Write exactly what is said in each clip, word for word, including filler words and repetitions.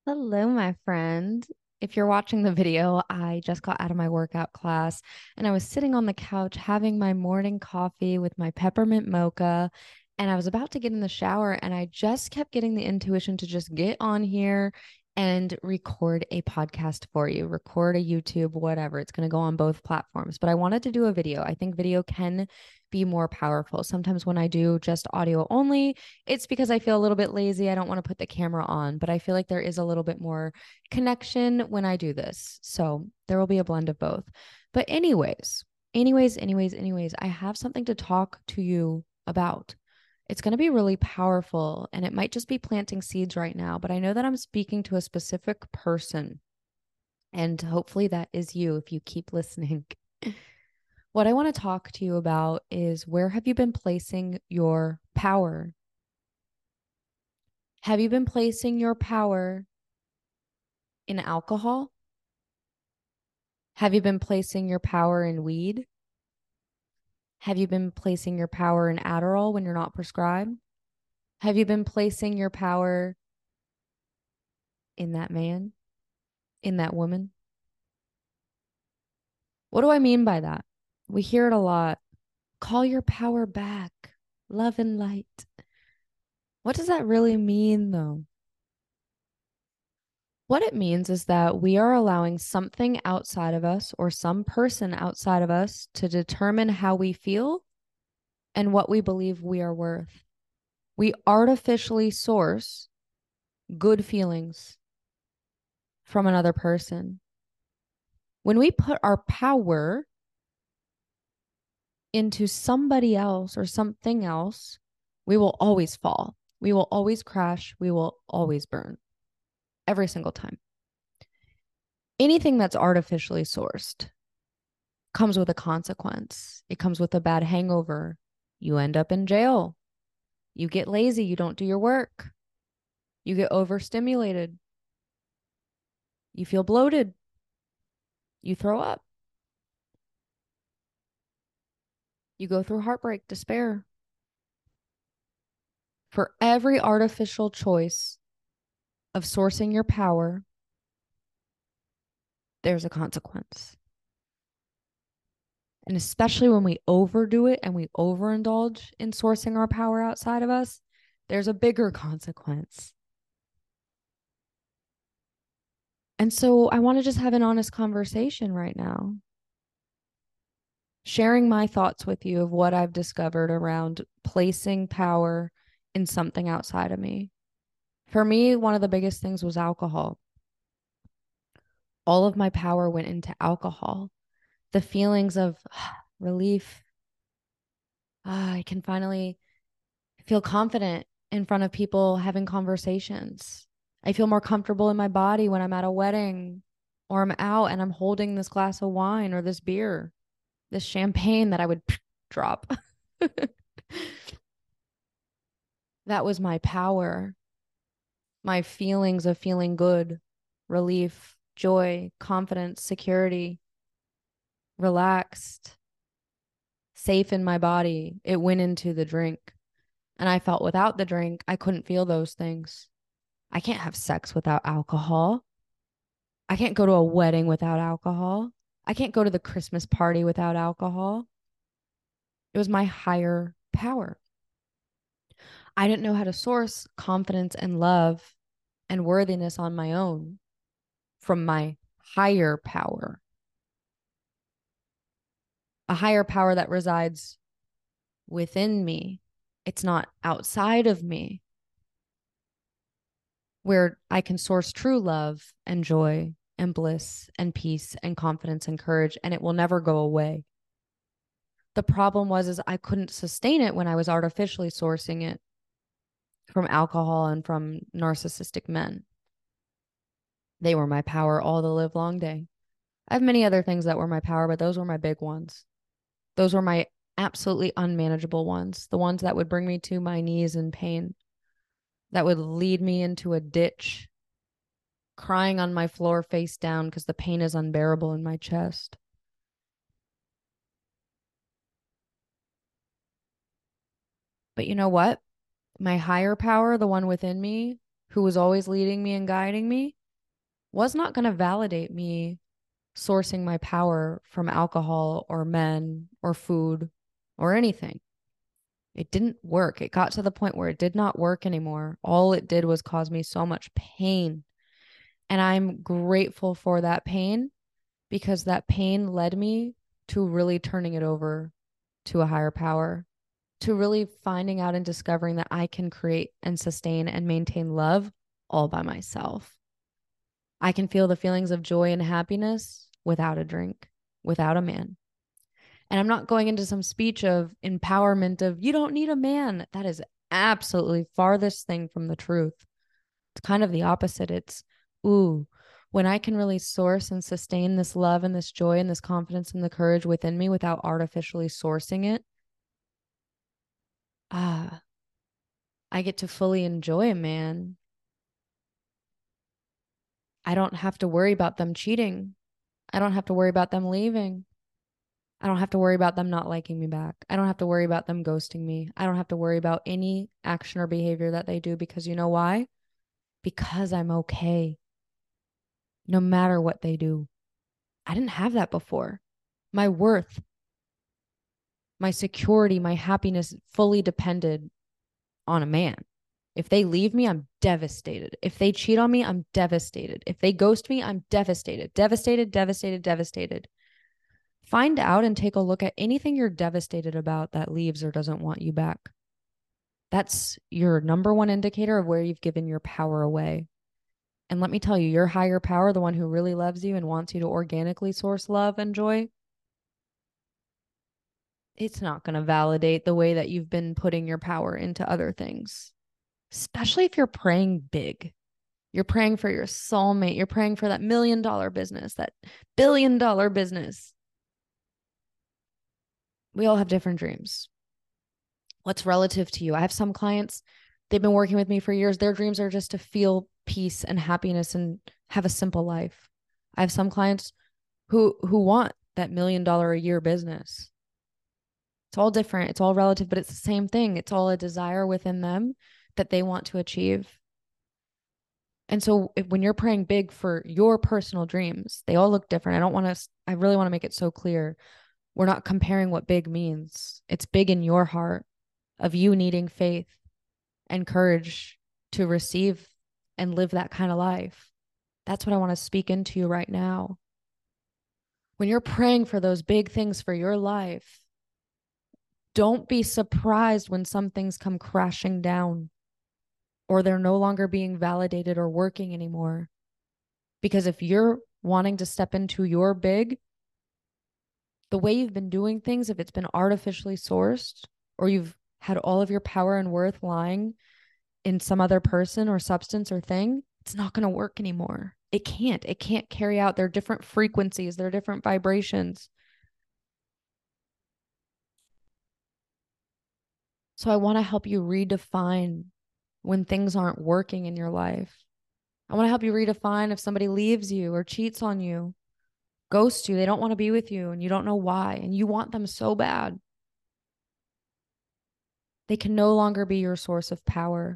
Hello, my friend. If you're watching the video, I just got out of my workout class and I was sitting on the couch having my morning coffee with my peppermint mocha. And I was about to get in the shower, and I just kept getting the intuition to just get on here and record a podcast for you, record a YouTube, whatever. It's going to go on both platforms. But I wanted to do a video. I think video can be more powerful. Sometimes when I do just audio only, it's because I feel a little bit lazy. I don't want to put the camera on, but I feel like there is a little bit more connection when I do this. So there will be a blend of both. But, anyways, anyways, anyways, anyways, I have something to talk to you about. It's going to be really powerful, and it might just be planting seeds right now, but I know that I'm speaking to a specific person, and hopefully that is you if you keep listening. What I want to talk to you about is, where have you been placing your power? Have you been placing your power in alcohol? Have you been placing your power in weed? Have you been placing your power in Adderall when you're not prescribed? Have you been placing your power in that man, in that woman? What do I mean by that? We hear it a lot. Call your power back. Love and light. What does that really mean, though? What it means is that we are allowing something outside of us, or some person outside of us, to determine how we feel and what we believe we are worth. We artificially source good feelings from another person. When we put our power into somebody else or something else, we will always fall. We will always crash. We will always burn. Every single time. Anything that's artificially sourced comes with a consequence. It comes with a bad hangover. You end up in jail. You get lazy. You don't do your work. You get overstimulated. You feel bloated. You throw up. You go through heartbreak, despair. For every artificial choice of sourcing your power, there's a consequence. And especially when we overdo it and we overindulge in sourcing our power outside of us, there's a bigger consequence. And so I want to just have an honest conversation right now, sharing my thoughts with you of what I've discovered around placing power in something outside of me. For me, one of the biggest things was alcohol. All of my power went into alcohol. The feelings of relief. Ah, I can finally feel confident in front of people having conversations. I feel more comfortable in my body when I'm at a wedding or I'm out and I'm holding this glass of wine or this beer, this champagne that I would drop. That was my power, my feelings of feeling good, relief, joy, confidence, security, relaxed, safe in my body. It went into the drink. And I felt without the drink, I couldn't feel those things. I can't have sex without alcohol. I can't go to a wedding without alcohol. I can't go to the Christmas party without alcohol. It was my higher power. I didn't know how to source confidence and love and worthiness on my own from my higher power, a higher power that resides within me. It's not outside of me, where I can source true love and joy and bliss and peace and confidence and courage, and it will never go away. The problem was is I couldn't sustain it when I was artificially sourcing it from alcohol and from narcissistic men. They were my power all the live long day. I have many other things that were my power, but those were my big ones. Those were my absolutely unmanageable ones, the ones that would bring me to my knees in pain, that would lead me into a ditch, crying on my floor face down because the pain is unbearable in my chest. But you know what? My higher power, the one within me, who was always leading me and guiding me, was not going to validate me sourcing my power from alcohol or men or food or anything. It didn't work. It got to the point where it did not work anymore. All it did was cause me so much pain. And I'm grateful for that pain, because that pain led me to really turning it over to a higher power, to really finding out and discovering that I can create and sustain and maintain love all by myself. I can feel the feelings of joy and happiness without a drink, without a man. And I'm not going into some speech of empowerment of you don't need a man. That is absolutely farthest thing from the truth. It's kind of the opposite. It's, ooh, when I can really source and sustain this love and this joy and this confidence and the courage within me without artificially sourcing it, ah, I get to fully enjoy a man. I don't have to worry about them cheating. I don't have to worry about them leaving. I don't have to worry about them not liking me back. I don't have to worry about them ghosting me. I don't have to worry about any action or behavior that they do, because you know why? Because I'm okay. No matter what they do. I didn't have that before. My worth, my security, my happiness fully depended on a man. If they leave me, I'm devastated. If they cheat on me, I'm devastated. If they ghost me, I'm devastated. Devastated, devastated, devastated. Find out and take a look at anything you're devastated about that leaves or doesn't want you back. That's your number one indicator of where you've given your power away. And let me tell you, your higher power, the one who really loves you and wants you to organically source love and joy, it's not going to validate the way that you've been putting your power into other things, especially if you're praying big. You're praying for your soulmate. You're praying for that million dollar business, that billion dollar business. We all have different dreams. What's relative to you? I have some clients, they've been working with me for years. Their dreams are just to feel peace and happiness and have a simple life. I have some clients who who want that million dollar a year business. It's all different. It's all relative, but it's the same thing. It's all a desire within them that they want to achieve. And so if, when you're praying big for your personal dreams, they all look different. I don't want to, I really want to make it so clear. We're not comparing what big means. It's big in your heart of you needing faith and courage to receive and live that kind of life. That's what I want to speak into you right now. When you're praying for those big things for your life, don't be surprised when some things come crashing down or they're no longer being validated or working anymore. Because if you're wanting to step into your big, the way you've been doing things, if it's been artificially sourced or you've had all of your power and worth lying in some other person or substance or thing, it's not going to work anymore. It can't. It can't carry out. There are different frequencies. There are different vibrations. So I want to help you redefine when things aren't working in your life. I want to help you redefine if somebody leaves you or cheats on you, ghosts you, they don't want to be with you and you don't know why, and you want them so bad. They can no longer be your source of power.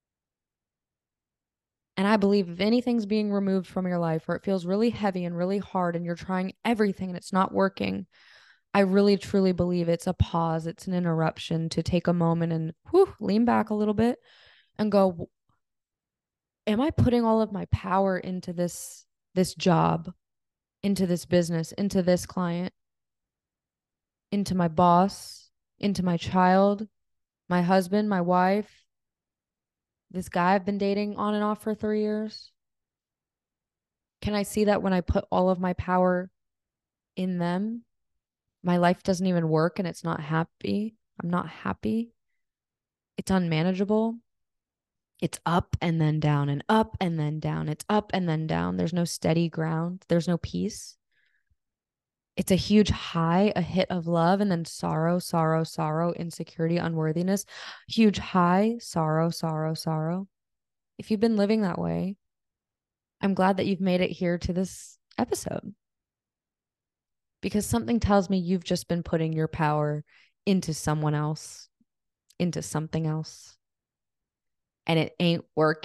And I believe if anything's being removed from your life or it feels really heavy and really hard and you're trying everything and it's not working, I really truly believe it's a pause. It's an interruption to take a moment and whew, lean back a little bit and go, am I putting all of my power into this, this job, into this business, into this client, into my boss, into my child, my husband, my wife, this guy I've been dating on and off for three years? Can I see that when I put all of my power in them, my life doesn't even work and it's not happy? I'm not happy. It's unmanageable. It's up and then down and up and then down. It's up and then down. There's no steady ground. There's no peace. It's a huge high, a hit of love, and then sorrow, sorrow, sorrow, insecurity, unworthiness. Huge high, sorrow, sorrow, sorrow. If you've been living that way, I'm glad that you've made it here to this episode, because something tells me you've just been putting your power into someone else, into something else, and it ain't working.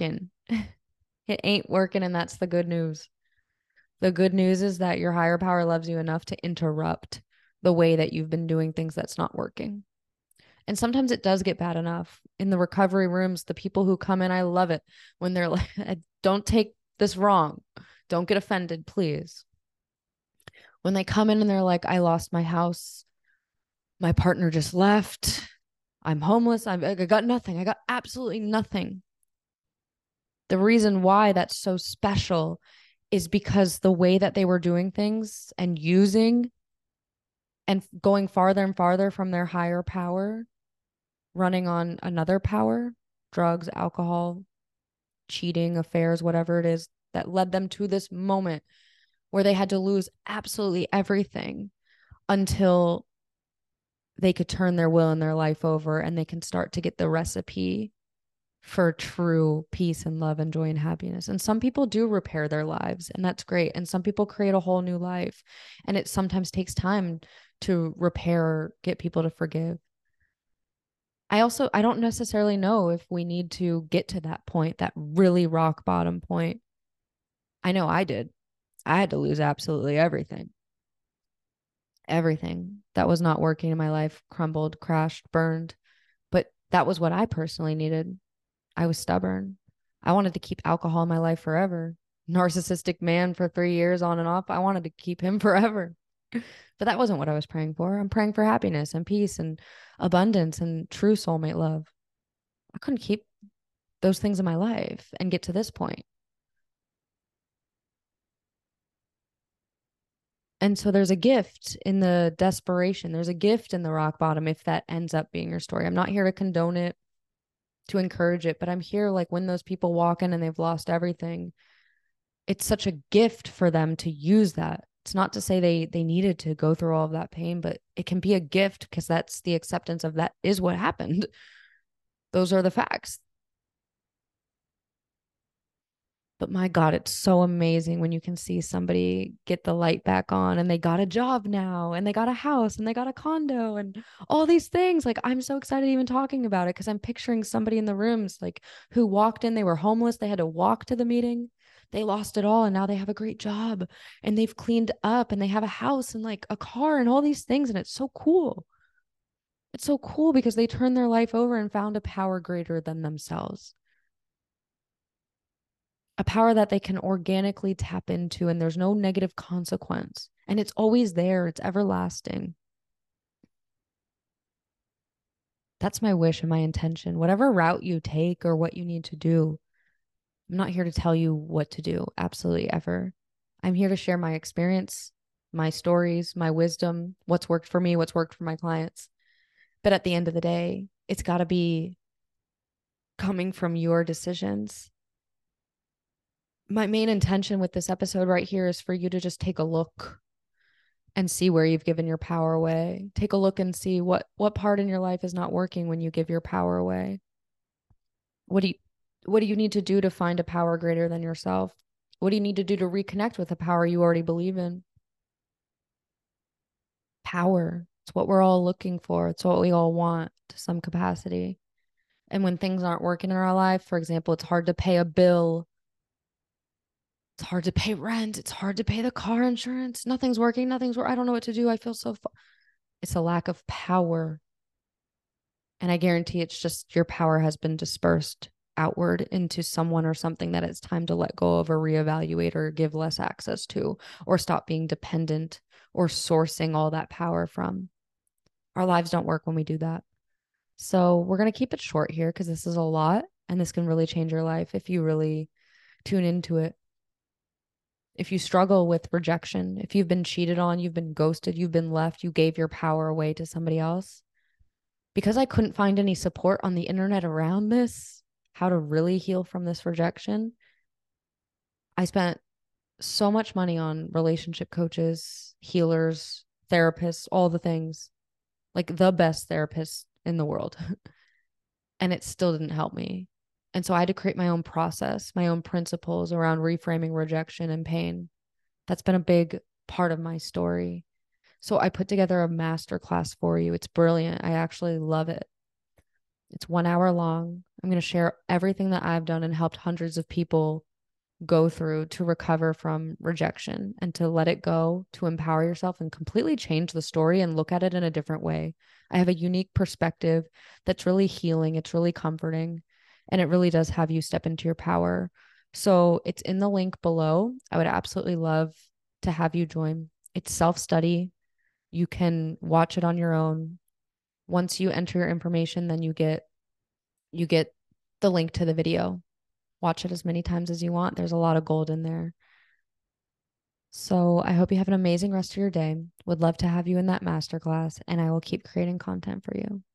It ain't working, and that's the good news. The good news is that your higher power loves you enough to interrupt the way that you've been doing things that's not working. And sometimes it does get bad enough. In the recovery rooms, the people who come in, I love it when they're like, don't take this wrong. Don't get offended, please. When they come in and they're like, I lost my house. My partner just left. I'm homeless. I'm, I got nothing. I got absolutely nothing. The reason why that's so special is because the way that they were doing things and using and going farther and farther from their higher power, running on another power, drugs, alcohol, cheating, affairs, whatever it is, that led them to this moment where they had to lose absolutely everything until they could turn their will and their life over, and they can start to get the recipe for true peace and love and joy and happiness. And some people do repair their lives, and that's great. And some people create a whole new life. And it sometimes takes time to repair, get people to forgive. I also, I don't necessarily know if we need to get to that point, that really rock bottom point. I know I did. I had to lose absolutely everything. Everything that was not working in my life crumbled, crashed, burned. But that was what I personally needed. I was stubborn. I wanted to keep alcohol in my life forever. Narcissistic man for three years on and off. I wanted to keep him forever. But that wasn't what I was praying for. I'm praying for happiness and peace and abundance and true soulmate love. I couldn't keep those things in my life and get to this point. And so there's a gift in the desperation. There's a gift in the rock bottom if that ends up being your story. I'm not here to condone it, to encourage it, but I'm here like when those people walk in and they've lost everything, it's such a gift for them to use that. It's not to say they they needed to go through all of that pain, but it can be a gift because that's the acceptance of that is what happened. Those are the facts. But my God, it's so amazing when you can see somebody get the light back on and they got a job now and they got a house and they got a condo and all these things. Like, I'm so excited even talking about it because I'm picturing somebody in the rooms like who walked in, they were homeless, they had to walk to the meeting, they lost it all, and now they have a great job and they've cleaned up and they have a house and like a car and all these things. And it's so cool. It's so cool because they turned their life over and found a power greater than themselves. A power that they can organically tap into, and there's no negative consequence. And it's always there. It's everlasting. That's my wish and my intention. Whatever route you take or what you need to do, I'm not here to tell you what to do. Absolutely ever. I'm here to share my experience, my stories, my wisdom, what's worked for me, what's worked for my clients. But at the end of the day, it's got to be coming from your decisions. My main intention with this episode right here is for you to just take a look and see where you've given your power away. Take a look and see what what part in your life is not working when you give your power away. What do you what do you need to do to find a power greater than yourself? What do you need to do to reconnect with a power you already believe in? Power. It's what we're all looking for. It's what we all want to some capacity. And when things aren't working in our life, for example, it's hard to pay a bill. It's hard to pay rent. It's hard to pay the car insurance. Nothing's working. Nothing's working. I don't know what to do. I feel so fu-. It's a lack of power. And I guarantee it's just your power has been dispersed outward into someone or something that it's time to let go of or reevaluate or give less access to or stop being dependent or sourcing all that power from. Our lives don't work when we do that. So we're going to keep it short here because this is a lot and this can really change your life if you really tune into it. If you struggle with rejection, if you've been cheated on, you've been ghosted, you've been left, you gave your power away to somebody else. Because I couldn't find any support on the internet around this, how to really heal from this rejection, I spent so much money on relationship coaches, healers, therapists, all the things, like the best therapist in the world. And it still didn't help me. And so I had to create my own process, my own principles around reframing rejection and pain. That's been a big part of my story. So I put together a masterclass for you. It's brilliant. I actually love it. It's one hour long. I'm going to share everything that I've done and helped hundreds of people go through to recover from rejection and to let it go, to empower yourself and completely change the story and look at it in a different way. I have a unique perspective that's really healing, it's really comforting, and it really does have you step into your power. So it's in the link below. I would absolutely love to have you join. It's self-study. You can watch it on your own. Once you enter your information, then you get you get the link to the video. Watch it as many times as you want. There's a lot of gold in there. So I hope you have an amazing rest of your day. Would love to have you in that masterclass, and I will keep creating content for you.